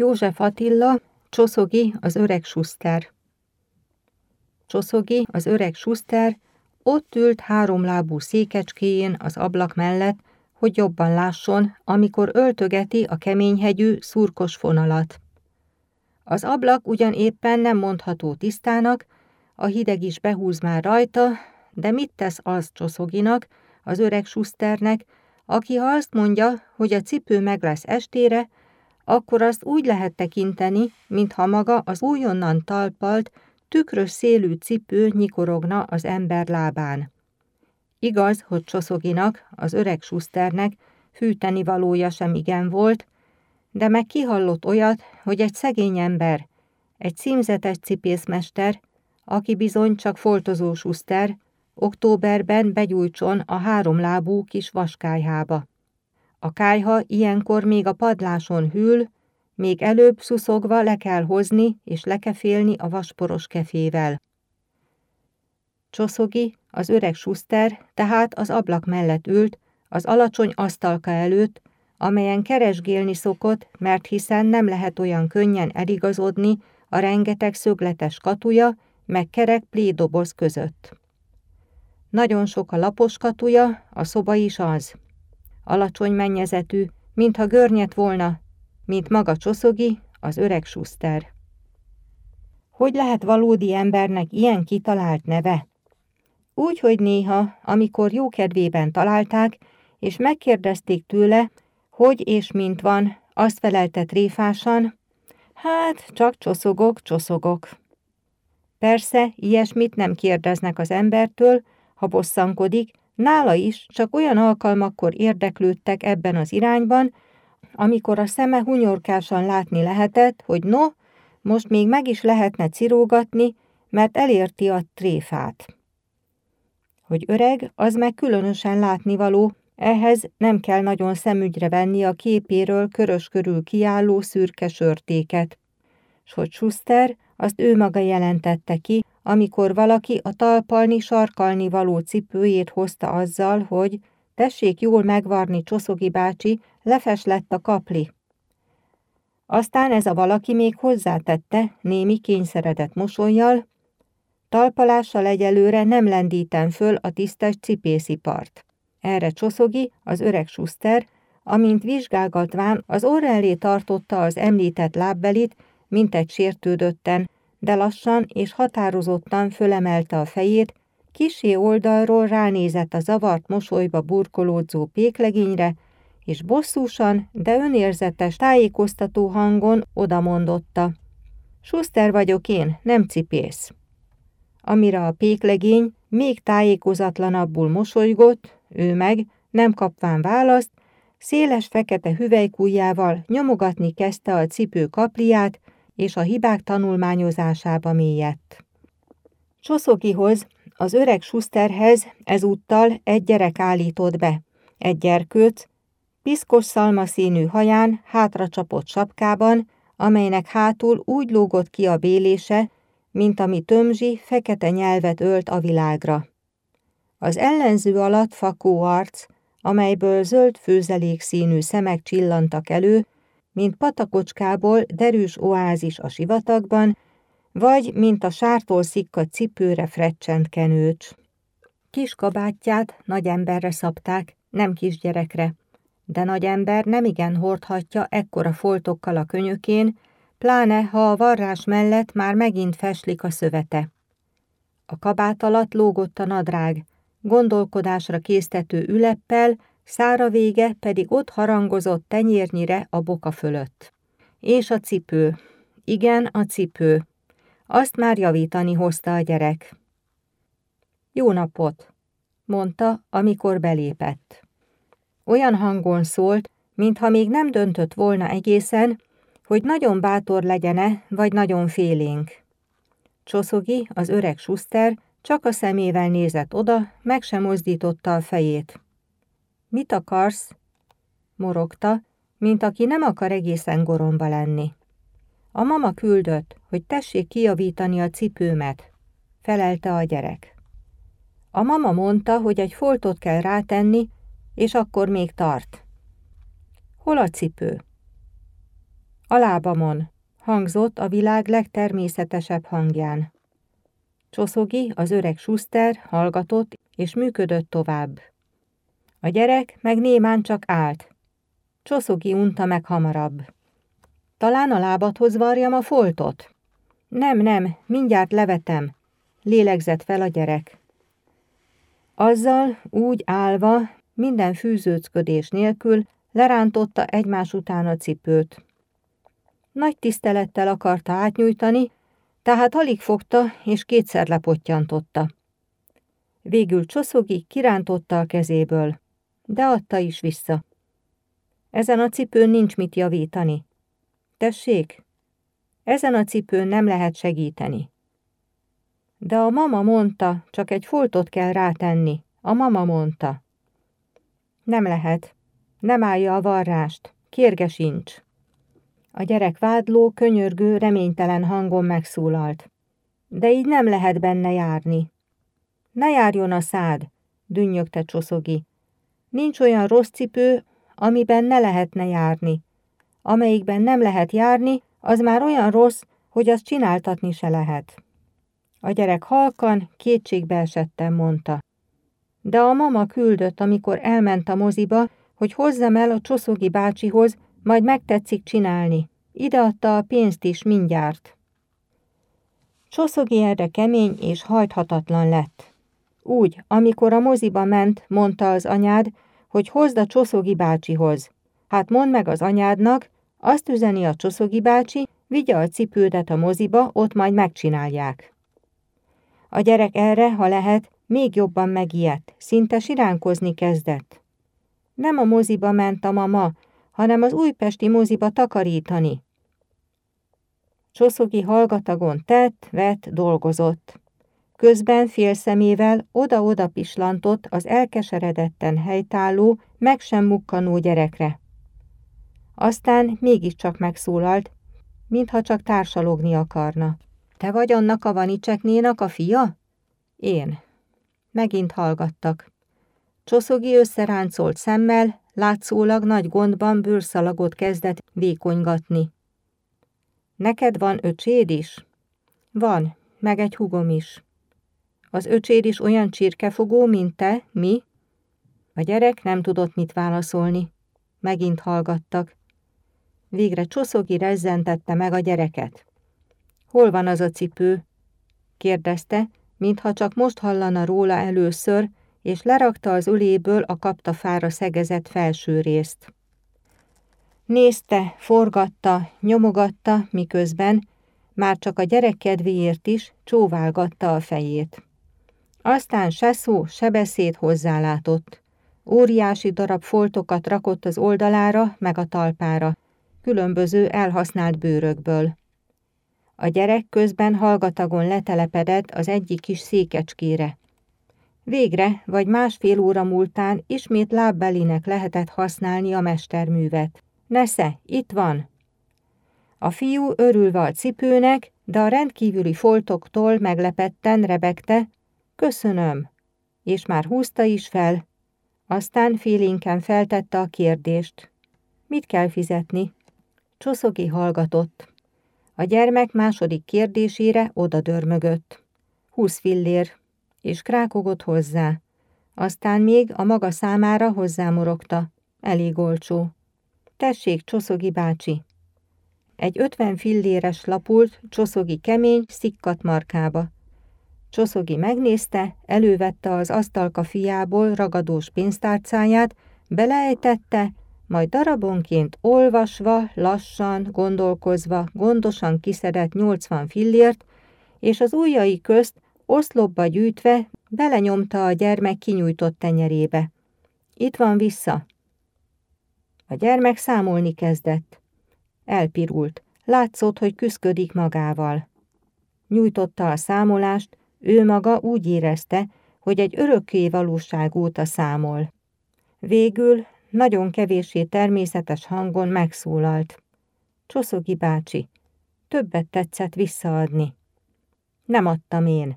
József Attila, Csoszogi, az öreg Schuster. Csoszogi, az öreg Schuster ott ült háromlábú székecskéjén az ablak mellett, hogy jobban lásson, amikor öltögeti a keményhegyű, szurkos fonalat. Az ablak ugyan éppen nem mondható tisztának, a hideg is behúz már rajta, de mit tesz az Csoszoginak, az öreg Schusternek, aki ha azt mondja, hogy a cipő meg lesz estére, akkor azt úgy lehet tekinteni, mintha maga az újonnan talpalt, tükrös szélű cipő nyikorogna az ember lábán. Igaz, hogy Csoszoginak, az öreg Schusternek fűtenivalója sem igen volt, de meg kihallott olyat, hogy egy szegény ember, egy címzetes cipészmester, aki bizony csak foltozó Schuster, októberben begyújtson a háromlábú kis vaskályhába. A kályha ilyenkor még a padláson hűl, még előbb szuszogva le kell hozni és lekefélni a vasporos kefével. Csoszogi, az öreg Schuster tehát az ablak mellett ült, az alacsony asztalka előtt, amelyen keresgélni szokott, mert hiszen nem lehet olyan könnyen eligazodni a rengeteg szögletes katuja, meg kerek plédoboz között. Nagyon sok a lapos katuja, a szoba is az. Alacsony mennyezetű, mintha görnyed volna, mint maga Csoszogi, az öreg Schuster. Hogy lehet valódi embernek ilyen kitalált neve? Úgy, hogy néha, amikor jókedvében találták, és megkérdezték tőle, hogy és mint van, azt felelte tréfásan, hát csak csoszogok. Persze, ilyesmit nem kérdeznek az embertől, ha bosszankodik, nála is csak olyan alkalmakkor érdeklődtek ebben az irányban, amikor a szeme hunyorkásan látni lehetett, hogy no, most még meg is lehetne cirógatni, mert elérti a tréfát. Hogy öreg, az meg különösen látnivaló, ehhez nem kell nagyon szemügyre venni a képéről körös körül kiálló szürke sörtéket. S hogy Schuster, azt ő maga jelentette ki, amikor valaki a talpalni, sarkalni való cipőjét hozta azzal, hogy tessék jól megvarni, Csoszogi bácsi, lefes lett a kapli. Aztán ez a valaki még hozzátette, némi kényszeredett mosollyal, talpalással egyelőre nem lendítem föl a tisztes cipészipart. Erre Csoszogi, az öreg Schuster, amint vizsgálgatván az orr elé tartotta az említett lábbelit, mintegy sértődötten, de lassan és határozottan fölemelte a fejét, kissé oldalról ránézett a zavart mosolyba burkolódzó péklegényre, és bosszúsan, de önérzetes tájékoztató hangon odamondotta. Schuster vagyok én, nem cipész. Amire a péklegény még tájékozatlanabbul mosolygott, ő meg, nem kapván választ, széles fekete hüvelykujjával nyomogatni kezdte a cipő kapliát, és a hibák tanulmányozásába mélyedt. Csoszogihoz, az öreg Schusterhez ezúttal egy gyerek állított be, egy gyerkőc, piszkos szalmaszínű haján, hátracsapott sapkában, amelynek hátul úgy lógott ki a bélése, mint ami tömzsi, fekete nyelvet ölt a világra. Az ellenző alatt fakó arc, amelyből zöld főzelék színű szemek csillantak elő, mint patakocskából derűs oázis a sivatagban, vagy mint a sártól szikkadt cipőre frecsent kenőcs. Kis kabátját nagy emberre szabták, nem kisgyerekre, de nagy ember nemigen hordhatja ekkora foltokkal a könyökén, pláne ha a varrás mellett már megint feslik a szövete. A kabát alatt lógott a nadrág, gondolkodásra késztető üleppel, szára vége pedig ott harangozott tenyérnyire a boka fölött. És a cipő. Igen, a cipő. Azt már javítani hozta a gyerek. Jó napot, mondta, amikor belépett. Olyan hangon szólt, mintha még nem döntött volna egészen, hogy nagyon bátor legyene, vagy nagyon félénk. Csoszogi, az öreg Schuster csak a szemével nézett oda, meg sem mozdította a fejét. Mit akarsz? Morogta, mint aki nem akar egészen goromba lenni. A mama küldött, hogy tessék kijavítani a cipőmet, felelte a gyerek. A mama mondta, hogy egy foltot kell rátenni, és akkor még tart. Hol a cipő? A lábamon, hangzott a világ legtermészetesebb hangján. Csoszogi, az öreg Schuster hallgatott és működött tovább. A gyerek meg némán csak állt. Csoszogi unta meg hamarabb. Talán a lábadhoz varjam a foltot? Nem, mindjárt levetem, lélegzett fel a gyerek. Azzal, úgy állva, minden fűzőcködés nélkül lerántotta egymás után a cipőt. Nagy tisztelettel akarta átnyújtani, tehát alig fogta és kétszer lepottyantotta. Végül Csoszogi kirántotta a kezéből, de adta is vissza. Ezen a cipőn nincs mit javítani. Tessék, ezen a cipőn nem lehet segíteni. De a mama mondta, csak egy foltot kell rátenni. A mama mondta. Nem lehet. Nem állja a varrást. Kérge sincs. A gyerek vádló, könyörgő, reménytelen hangon megszólalt. De így nem lehet benne járni. Ne járjon a szád, dünnyögte Csoszogi. Nincs olyan rossz cipő, amiben ne lehetne járni. Amelyikben nem lehet járni, az már olyan rossz, hogy azt csináltatni se lehet. A gyerek halkan, kétségbeesetten mondta. De a mama küldött, amikor elment a moziba, hogy hozzam el a Csoszogi bácsihoz, majd megtetszik csinálni. Ideadta a pénzt is mindjárt. Csoszogi erre kemény és hajthatatlan lett. Úgy, amikor a moziba ment, mondta az anyád, hogy hozd a Csoszogi bácsihoz. Hát mondd meg az anyádnak, azt üzeni a Csoszogi bácsi, vigye a cipődet a moziba, ott majd megcsinálják. A gyerek erre, ha lehet, még jobban megijedt, szinte siránkozni kezdett. Nem a moziba ment a mama, hanem az újpesti moziba takarítani. Csoszogi hallgatagon tett, vett, dolgozott. Közben félszemével oda-oda pislantott az elkeseredetten helytálló, meg sem mukkanó gyerekre. Aztán mégiscsak megszólalt, mintha csak társalogni akarna. Te vagy annak a Vanicseknénak a fia? Én. Megint hallgattak. Csoszogi összeráncolt szemmel, látszólag nagy gondban bőrszalagot kezdett vékonygatni. Neked van öcséd is? Van, meg egy húgom is. Az öcséd is olyan csirkefogó, mint te, mi? A gyerek nem tudott mit válaszolni. Megint hallgattak. Végre Csoszogi rezzentette meg a gyereket. Hol van az a cipő? Kérdezte, mintha csak most hallana róla először, és lerakta az öléből a kaptafára szegezett felső részt. Nézte, forgatta, nyomogatta, miközben, már csak a gyerek kedvéért is csóválgatta a fejét. Aztán se szó, se beszéd hozzálátott. Óriási darab foltokat rakott az oldalára, meg a talpára, különböző elhasznált bőrökből. A gyerek közben hallgatagon letelepedett az egyik kis székecskére. Végre, vagy másfél óra múltán ismét lábbelinek lehetett használni a mesterművet. Nesze, itt van! A fiú örülve a cipőnek, de a rendkívüli foltoktól meglepetten rebegte, köszönöm, és már húzta is fel. Aztán félénken feltette a kérdést. Mit kell fizetni? Csoszogi hallgatott. A gyermek második kérdésére odadörmögött. 20 fillér, és krákogott hozzá. Aztán még a maga számára hozzámorogta. Elég olcsó. Tessék, Csoszogi bácsi! Egy 50 filléres lapult Csoszogi kemény, szikkat markába. Csoszogi megnézte, elővette az asztalka fiából ragadós pénztárcáját, beleejtette, majd darabonként olvasva, lassan, gondolkozva, gondosan kiszedett 80 fillért, és az ujjai közt oszlopba gyűjtve belenyomta a gyermek kinyújtott tenyerébe. Itt van vissza. A gyermek számolni kezdett. Elpirult. Látszott, hogy küszködik magával. Nyújtotta a számolást, ő maga úgy érezte, hogy egy örökké valóság óta számol. Végül nagyon kevéssé természetes hangon megszólalt. Csoszogi bácsi, többet tetszett visszaadni. Nem adtam én.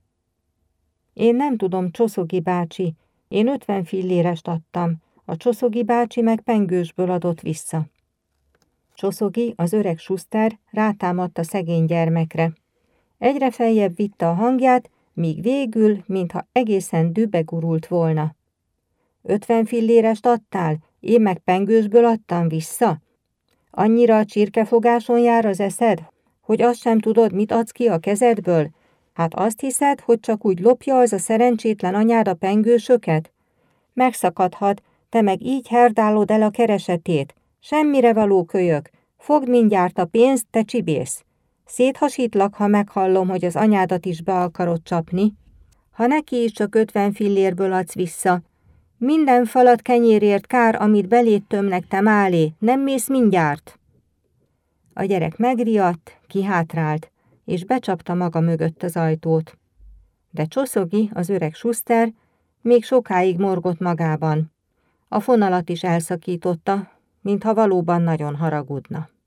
Én nem tudom, Csoszogi bácsi, én 50 fillérest adtam, a Csoszogi bácsi meg pengősből adott vissza. Csoszogi, az öreg Schuster rátámadt a szegény gyermekre. Egyre feljebb vitte a hangját, míg végül, mintha egészen dühbe gurult volna. 50 fillérest adtál, én meg pengősből adtam vissza? Annyira a csirkefogáson jár az eszed, hogy azt sem tudod, mit adsz ki a kezedből? Hát azt hiszed, hogy csak úgy lopja az a szerencsétlen anyád a pengősöket? Megszakadhat, te meg így herdálod el a keresetét. Semmire való kölyök. Fogd mindjárt a pénzt, te csibész. Széthasítlak, ha meghallom, hogy az anyádat is be akarod csapni. Ha neki is csak 50 fillérből adsz vissza. Minden falat kenyérért kár, amit beléd tömnek, te málé, nem mész mindjárt. A gyerek megriadt, kihátrált, és becsapta maga mögött az ajtót. De Csoszogi, az öreg Schuster, még sokáig morgott magában. A fonalat is elszakította, mintha valóban nagyon haragudna.